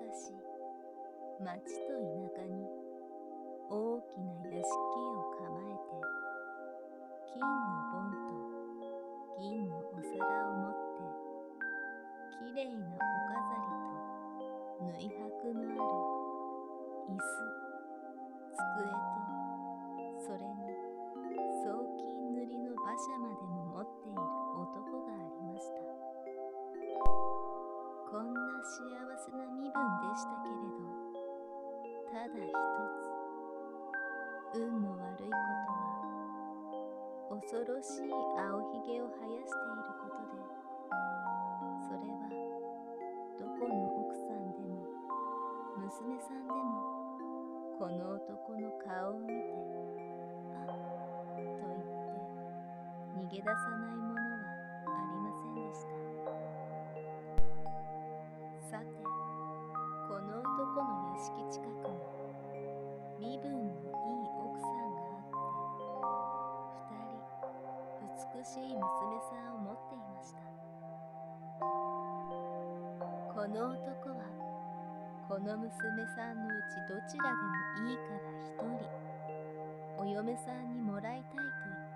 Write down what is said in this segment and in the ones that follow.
昔、町と田舎に大きな屋敷を構えて、金の盆と銀のお皿を持って、きれいなお飾りと縫い箔のある椅子、机と、それに装金塗りの馬車までも持っている男がありました。こんな幸せな身分でしたけれど、ただ一つ、運の悪いことは、恐ろしい青ひげを生やしていることで、それはどこの奥さんでも娘さんでも、この男の顔を見て、あっと言って逃げ出さないものはありませんでした。さて、この男の屋敷近くに身分のいい奥さんがあって、二人美しい娘さんを持っていました。この男はこの娘さんのうちどちらでもいいから一人お嫁さんにもらいたいと言って、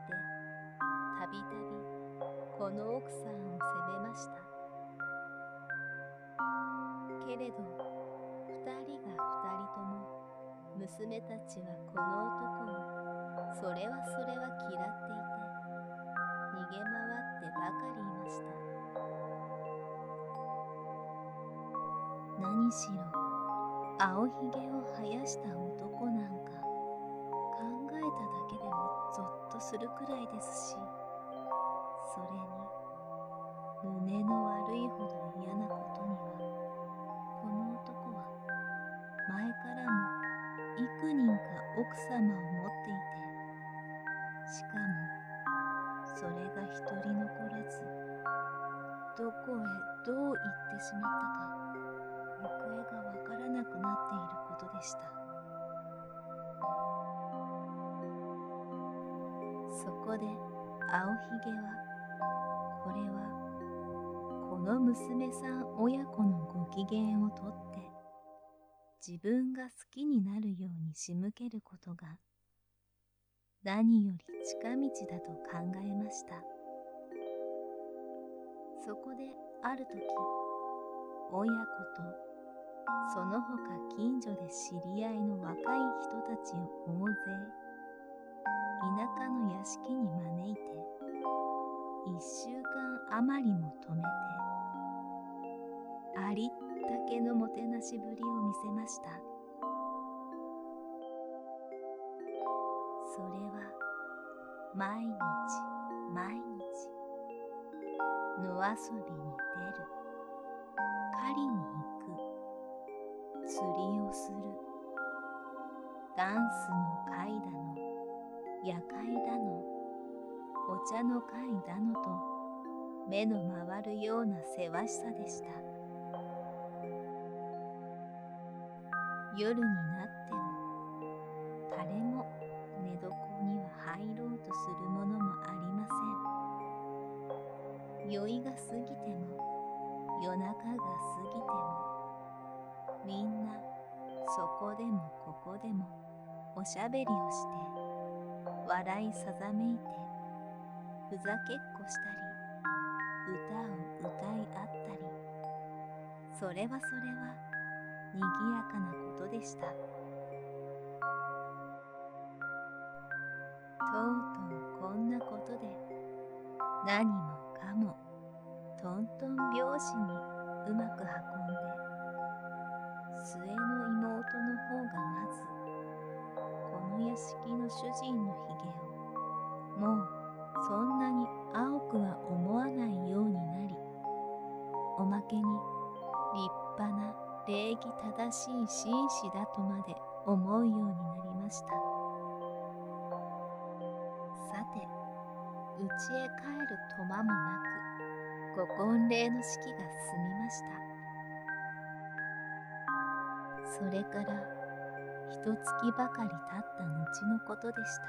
たびたびこの奥さんを責めました。けれど二人が二人とも、娘たちはこの男をそれは嫌っていて、逃げ回ってばかりいました。何しろ青ひげを生やした男なんか、考えただけでもゾッとするくらいですし、それに胸の悪いほど嫌なことには、この男は前からも幾人か奥様を持っていて、しかもそれが一人残らず、どこへどう行ってしまったか行方がわからなくなっていることでした。そこで青ひげは、これはこの娘さん親子のご機嫌をとって、自分が好きになるように仕向けることが何より近道だと考えました。そこである時、親子とその他近所で知り合いの若い人たちを大勢田舎の屋敷に招いて、1週間余りも泊めて、ありったけのもてなしぶりを見せました。それは毎日毎日野遊びに出る、狩りに行く、釣りをする、ダンスの会だの、夜会だの、お茶の会だのと、目の回るようなせわしさでした。夜になっても誰も寝床には入ろうとするものもありません。酔いが過ぎても夜中が過ぎても、みんなそこでもここでもおしゃべりをして、笑いさざめいて、ふざけっこしたり、歌を歌い合ったり、それはにぎやかなことでした。とうとうこんなことで、何もかもトントン拍子にうまく運んで、末の妹の方がまずこの屋敷の主人のひげをもうそんなに青くは思わないようになり、おまけに立派な礼儀正しい紳士だとまで思うようになりました。さて、家へ帰るとまもなくご婚礼の式が済みました。それから一月ばかり経った後のことでした。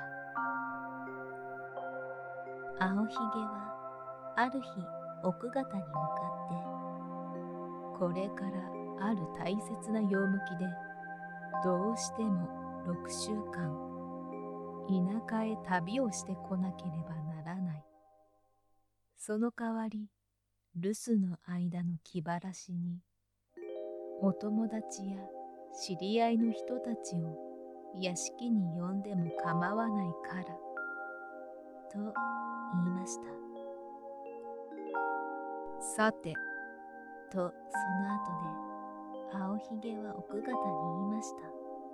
青ひげはある日奥方に向かって、これからある大切な用向きで、どうしても6週間、田舎へ旅をしてこなければならない。その代わり、留守の間の気晴らしに、お友達や知り合いの人たちを屋敷に呼んでも構わないから、と言いました。さて、とその後で、青ひげは奥方に言いました。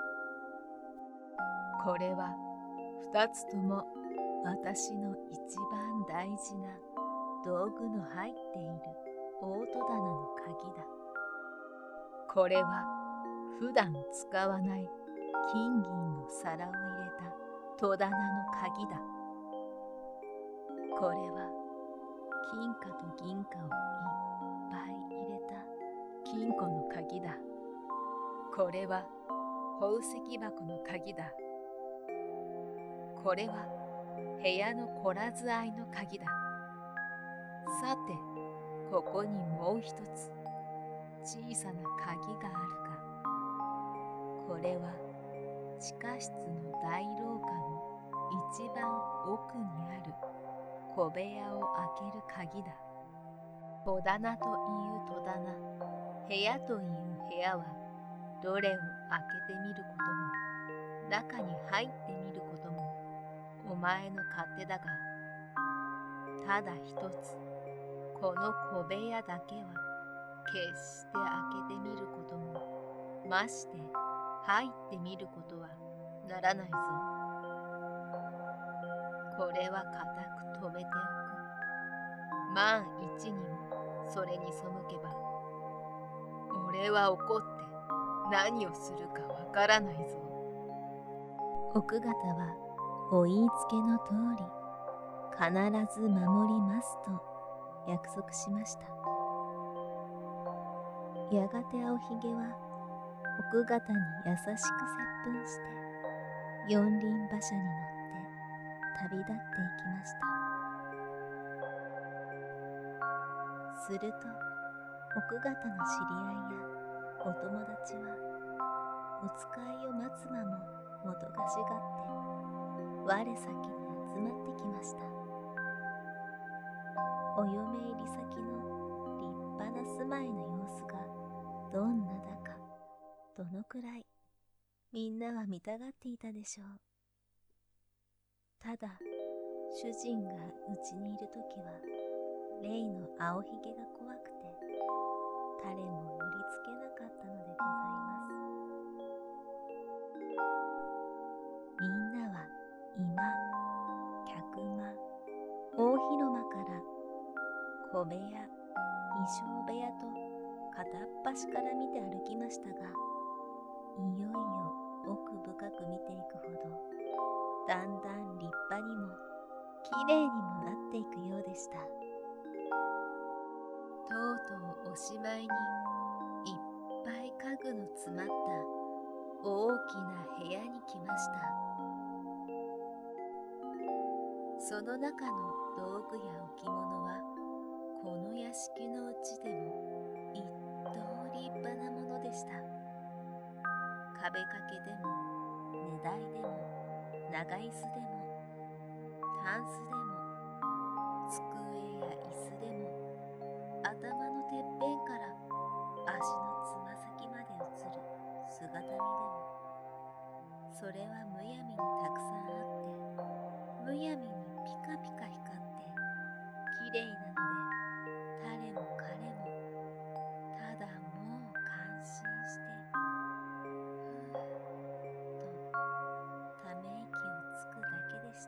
これは二つとも私の一番大事な道具の入っている大戸棚の鍵だ。これは普段使わない金銀の皿を入れた戸棚の鍵だ。これは金貨と銀貨をいっぱい入れた金庫の鍵だ。これは宝石箱の鍵だ。これは部屋のこらずあいの鍵だ。さて、ここにもう一つ小さな鍵があるが、これは地下室の大廊下の一番奥にある小部屋を開ける鍵だ。戸棚という戸棚、部屋という部屋は、どれを開けてみることも、中に入ってみることも、お前の勝手だが、ただ一つ、この小部屋だけは、決して開けてみることも、まして入ってみることはならないぞ。これは固く止めておく。万一にもそれに背けば、俺は怒って何をするかわからないぞ。奥方はお言いつけの通り、必ず守りますと約束しました。やがて青ひげは奥方に優しく接吻して、四輪馬車に乗って旅立っていきました。すると奥方の知り合いやお友達はお使いを待つ間ももどかしがって我先に集まってきました。お嫁入り先の立派な住まいの様子がどんなだか、どのくらいみんなは見たがっていたでしょう。ただ主人がうちにいるときは例の青ひげが怖くて誰も寄りつけなかったのでございます。みんなは今、客間、大広間から小部屋、衣装部屋と片っ端から見て歩きましたが、いよいよ奥深く見ていくほど、だんだん立派にもきれいにもなっていくようでした。とうとうおしまいにいっぱい家具の詰まった大きな部屋に来ました。その中の道具や置物はこの屋敷のうちでも一等立派なものでした。壁掛けでも寝台でも長椅子でもタンスでも机や椅子でも頭のてっぺんから足のつま先まで映る姿見でも、それはむやみにたくさんあって、むやみにピカピカ光ってきれいなので、誰も彼もただもう感心してふーっとため息をつくだけでした。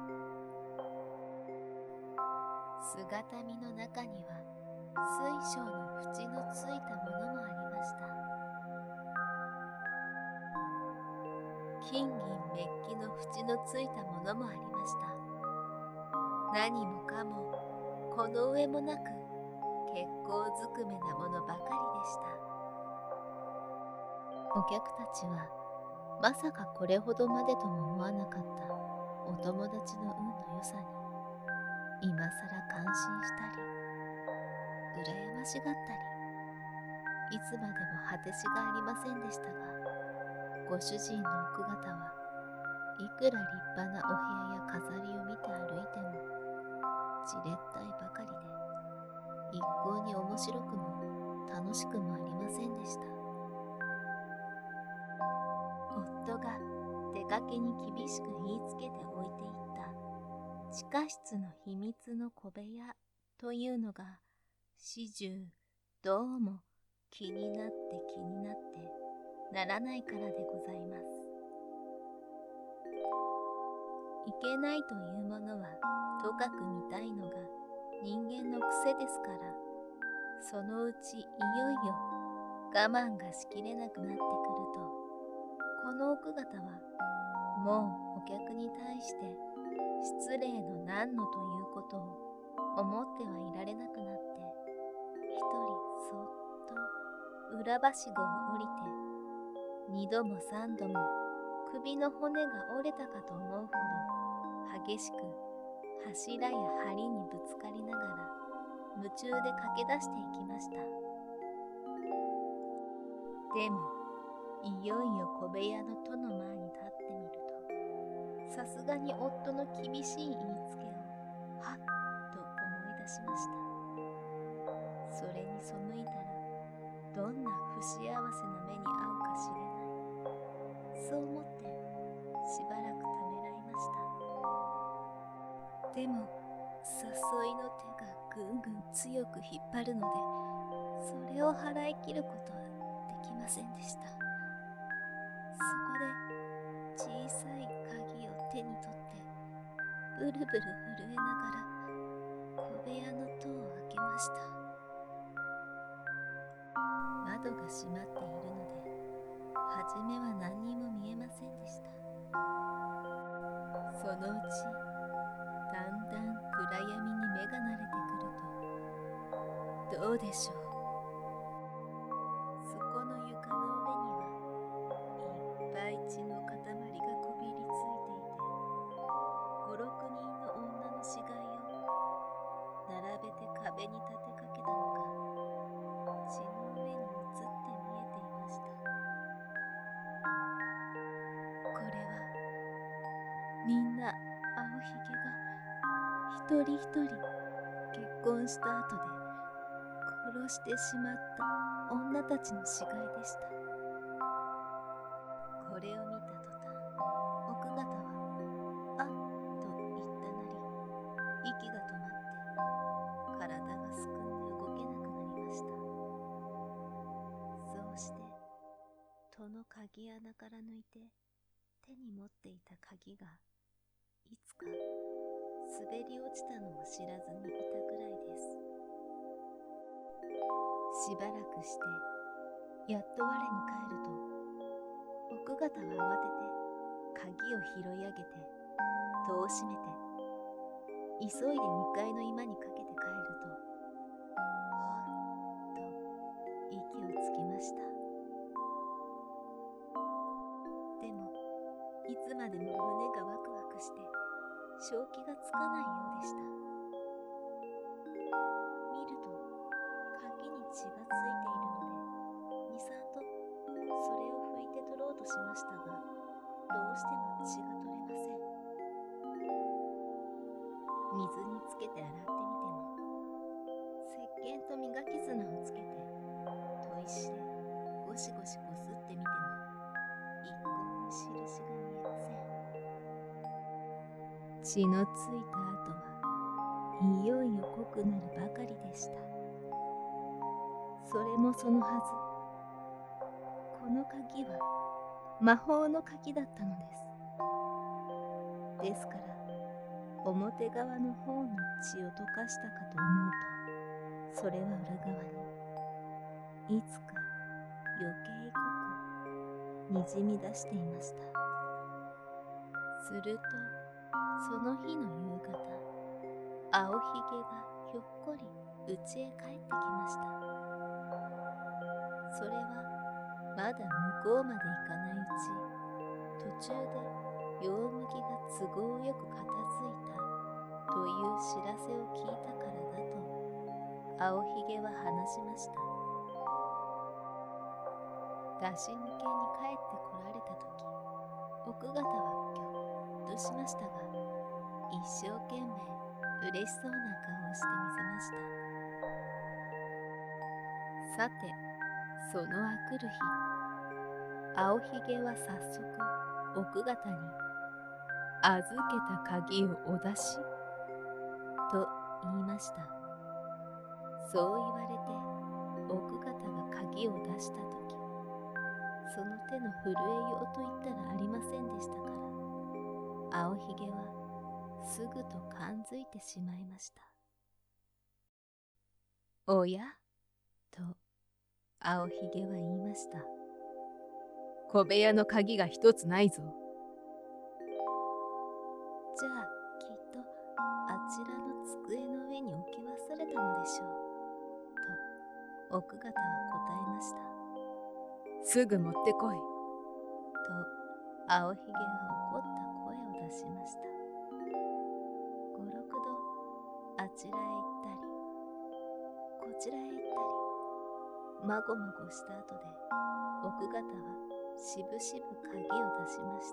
姿見の中には水晶の縁のついたものもありました。金銀メッキの縁のついたものもありました。何もかもこの上もなく結構ずくめなものばかりでした。お客たちはまさかこれほどまでとも思わなかったお友達の運の良さに今さら感心したり羨ましがったり、 いつまでも果てしがありませんでしたが、ご主人の奥方はいくら立派なお部屋や飾りを見て歩いてもじれったいばかりで、一向に面白くも楽しくもありませんでした。夫が出かけに厳しく言いつけておいていった地下室の秘密の小部屋というのが始終どうも気になってならないからでございます。いけないというものはとかく見たいのが人間の癖ですから、そのうちいよいよ我慢がしきれなくなってくると、この奥方はもうお客に対して失礼のなんのということを思ってはいられなくなって、一人そっと裏はしごを降りて、二度も三度も首の骨が折れたかと思うほど激しく柱や梁にぶつかりながら夢中で駆け出していきました。でもいよいよ小部屋の戸の前に立ってみると、さすがに夫の厳しい言いつけをはっと思い出しました。それに背いたらどんな不幸せな目に遭うかしれない、そう思ってしばらくためらいました。でも誘いの手がぐんぐん強く引っ張るので、それを払い切ることはできませんでした。そこで小さい鍵を手に取ってブルブル震えながら小部屋の戸を開けました。窓が閉まっているので初めは何にも見えませんでした。そのうちだんだん暗闇に目が慣れてくると、どうでしょう、そこの床の上にはいっぱい血の塊がこびりついていて、5、6人の女の死骸を並べて壁に立てかけたのが血の上に映って見えていました。これはみんな青ひげが一人一人結婚した後で殺してしまった女たちの死骸でした。これを見た途端、奥方はあっと言ったなり、息が止まって体がすくんで動けなくなりました。そうして戸の鍵穴から抜いて手に持っていた鍵がいつか滑り落ちたのを知らずにいたくらいです。しばらくしてやっと我に返ると、奥方は慌てて鍵を拾い上げて戸を閉めて急いで2階の居間にかけて帰ると、ほっと息をつきました。でもいつまでも胸がワクワクして正気がつかないようでした。見ると鍵に血がついているので、2、3度それを拭いて取ろうとしましたが、どうしても血が取れません。水につけて洗ってみても、石鹸と磨き砂をつけて砥石でゴシゴシこすってみても一向に印が見えません。血のついた跡はいよいよ濃くなるばかりでした。それもそのはず、この鍵は魔法の鍵だったのです。ですから表側の方の血を溶かしたかと思うと、それは裏側にいつか余計濃くにじみ出していました。するとその日の夕方、青ひげがひょっこり家へ帰ってきました。それはまだ向こうまで行かないうち、途中でヨウムギが都合よく片付いたという知らせを聞いたからだと青ひげは話しました。 出し抜けに帰ってこられた時、奥方はぎょっとしましたが、一生懸命嬉しそうな顔をしてみせました。さて、そのあくる日、青ひげは早速奥方に預けた鍵をお出しと言いました。そう言われて奥方が鍵を出したとき、その手の震えようと言ったらありませんでしたから、青ひげはすぐと感づいてしまいました。おやと青ひげは言いました。 小部屋の鍵が一つないぞ。 じゃあきっとあちらの机の上に置き忘れたのでしょうと奥方は答えました。 すぐ持ってこいと青ひげは怒った声を出しました。5、6度あちらへ行ったりこちらへ行ったりまごまごした後で奥方はしぶしぶ鍵を出しました。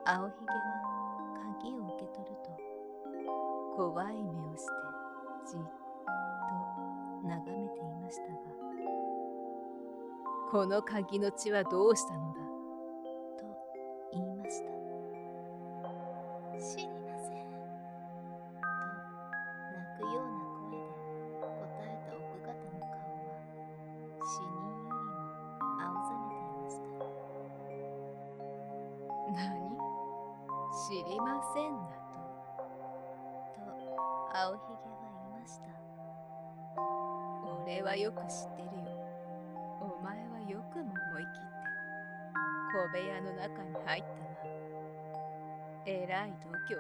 青ひげは鍵を受け取ると怖い目をしてじっと眺めていましたが、 この鍵の血はどうしたのだと言いました。知りませんと泣くような声で答えた奥方の顔は死人よりも青ざめていました。 何？知りませんだと青ひげは言いました。 俺はよく知ってるよ。お前はよくも思い切って小部屋の中に入ったな。えらい度胸だ。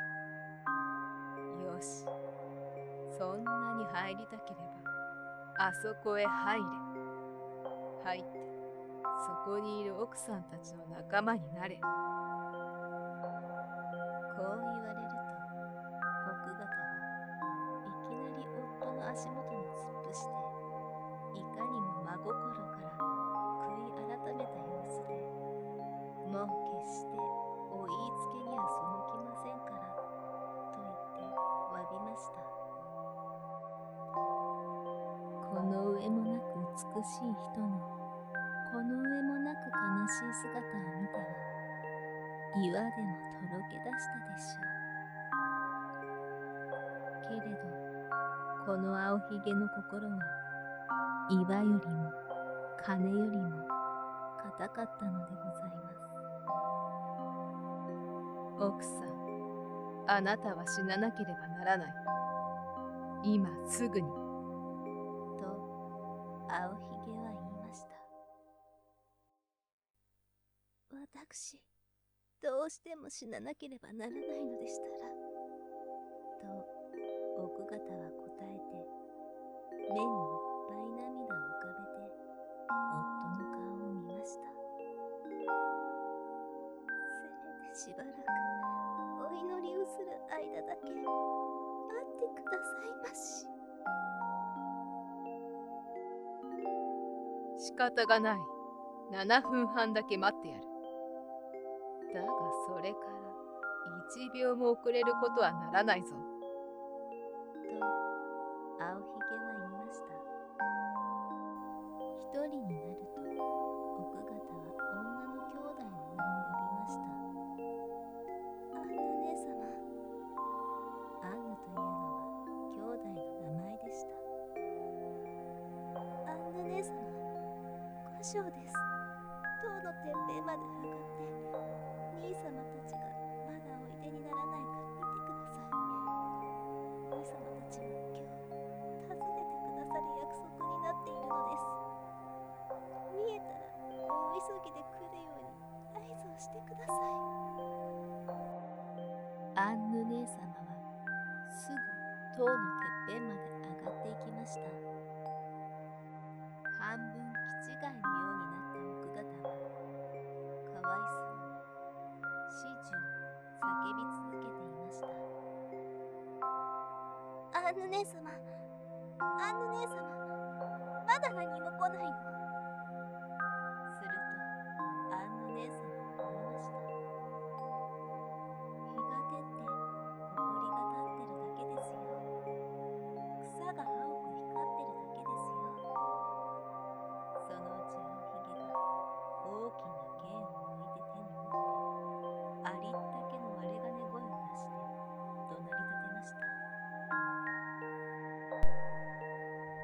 よし、そんなに入りたければあそこへ入れ。入ってそこにいる奥さんたちの仲間になれ。 こう言われると奥方はいきなり夫の足元に突っ伏して、いかにも真心から悔い改めた様子で、もう決してお言いつけには背きませんからと言って詫びました。この上もなく美しい人のこの上もなく悲しい姿を見ては岩でもとろけ出したでしょう。けれどこの青ひげの心は岩よりも金よりも固かったのでございます。 奥さん、あなたは死ななければならない。今すぐに。と青ひげは言いました。私、どうしても死ななければならないのでしたら、と奥方は答えて、目にいっぱい涙を浮かべて夫の顔を見ました。せめてしばらくお祈りをする間だけ待ってくださいまし。 仕方がない。7分半だけ待ってやる。だがそれから1秒も遅れることはならないぞ。と青ひげは言いました。一人になると奥方は女の兄弟の名を呼びました。アンヌ姉様。アンヌというのは兄弟の名前でした。アンヌ姉様、五章です。塔のてっぺんまで上がって兄様たちがまだおいでにならないか見てください。兄様たちは今日訪ねてくださる約束になっているのです。見えたら大急ぎで来るように合図をしてください。アンヌ姉様はすぐ塔のてっぺんまで上がっていきました。半分気違いのようになった奥方はかわいそうに始終叫び続けていました。アンヌ姉様、アンヌ姉様、まだ何も来ないの。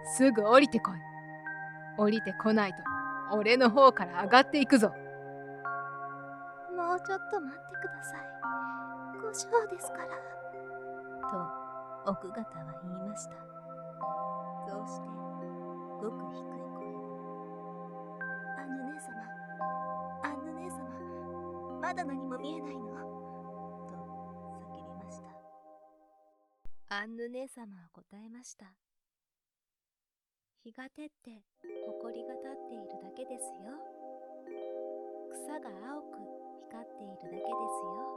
すぐ降りてこい。降りてこないと俺の方から上がっていくぞ。 もうちょっと待ってください。胡椒ですから。と奥方は言いました。そうしてごく低い声で、アンヌ姉様、アンヌ姉様、まだ何も見えないの、と叫びました。アンヌ姉様は答えました。日が照って埃が立っているだけですよ。草が青く光っているだけですよ。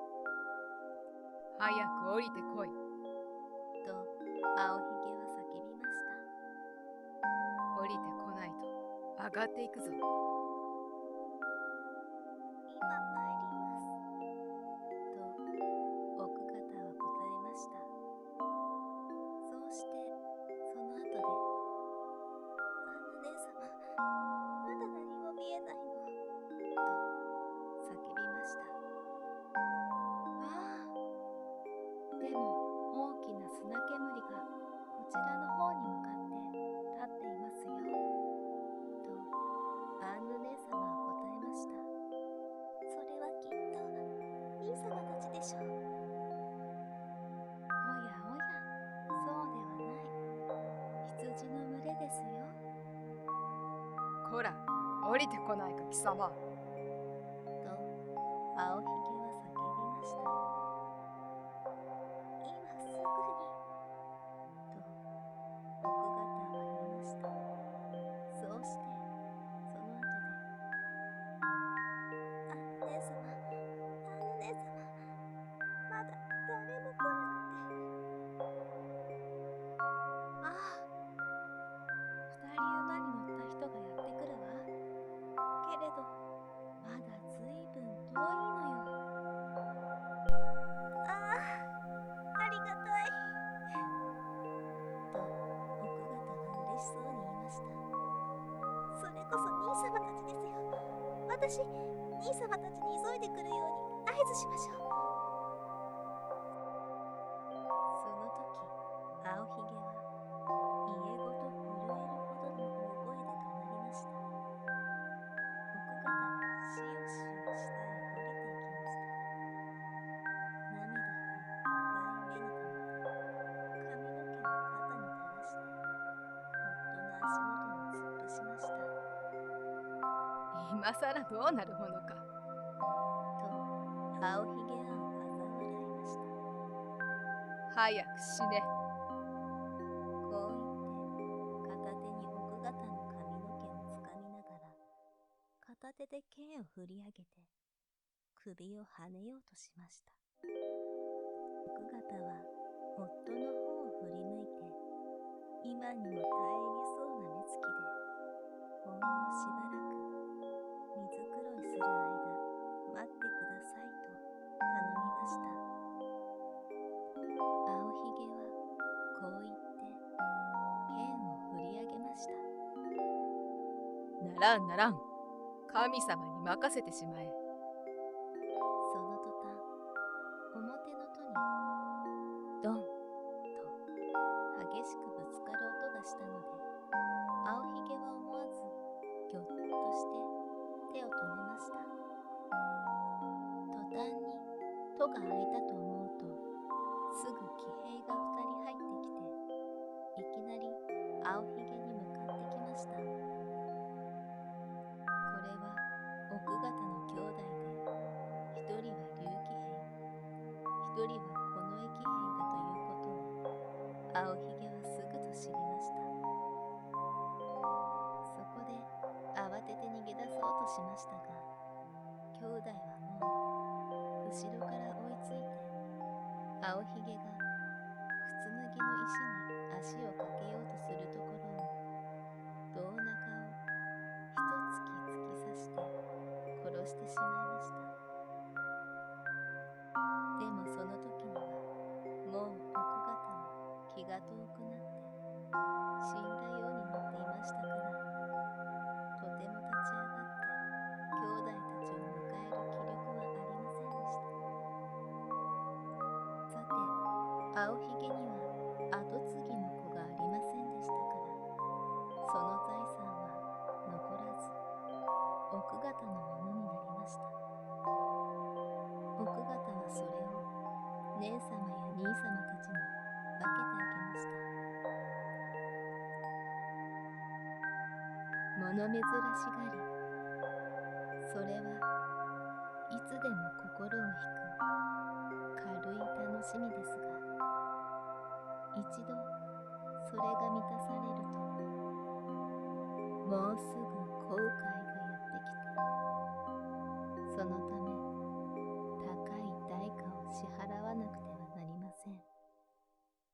早く降りてこい。 と青ひげは叫びました。 降りてこないと上がっていくぞ。 今参ります。と奥方は答えました。そうしてその後で、アンヌ姉様、まだ何も見えないの、と叫びました。ああ、でも大きな砂煙がこちらの方に向かって立っていますよ、とアンヌ姉様は答えました。それはきっと兄様たちでしょう。おやおや、そうではない。羊の群れですよ。 こら、降りてこないか貴様。 と青ひげは叫びました。今すぐに、と奥方は言いました。そうしてその後で、アンヌ姉様、アンヌ姉様、まだ誰も来なくて。ああ、二人馬に乗った人がやってくるわ。けれどまだずいぶん遠いのよ。ああ、ありがたい、と奥方は嬉しそうに言いました。それこそ兄様たちですよ。私、兄様たちに急いで来るように合図しましょう。その時、青ひげは家ごと震えるほどの大声で怒鳴りました。奥方はしおしお下へ降りていきました。涙がいっぱい目に溜めて、髪の毛を肩に垂らして、夫の足元に突っ伏しました。 今さらどうなるものか。 と青ひげは嘲笑いました。 早く死ね。 こう言って片手に奥方の髪の毛をつかみながら、片手で剣を振り上げて首をはねようとしました。奥方は夫の方を振り向いて、今にも耐え入りそうな目つきで、ほんのしばらく水黒いする間待ってくださいと頼みました。青ひげはこう言って剣を振り上げました。 ならんならん。神様に任せてしまえ。 その途端、表の戸にドンと激しくぶつかる音がしたので、青ひげは思わずぎょっとして手を止めました。途端に戸が開いたと思うと、すぐ騎兵が2人入ってきて、いきなり青ひげに向かってきました。これは奥方の兄弟で、一人は竜騎兵、一人は近衛騎兵だということを青ひげはすぐと知りました。そこで慌てて逃げ出そうとしましたが、兄弟はもう後ろから追いついて、青ひげが靴脱ぎの石に足をかけようとするところを、胴中を一突き突き刺して殺してしまいました。でもその時にはもう奥方も気が遠くなって死んだようになっていましたから、とても立ち上がって兄弟たちを迎える気力はありませんでした。さて、青ひげには跡継ぎの子がありませんでしたから、 方のものになりました。奥方はそれを姉様や兄様たちに分けてあげました。物珍しがり、それはいつでも心を引く軽い楽しみですが、一度それが満たされると、もうすぐ後悔が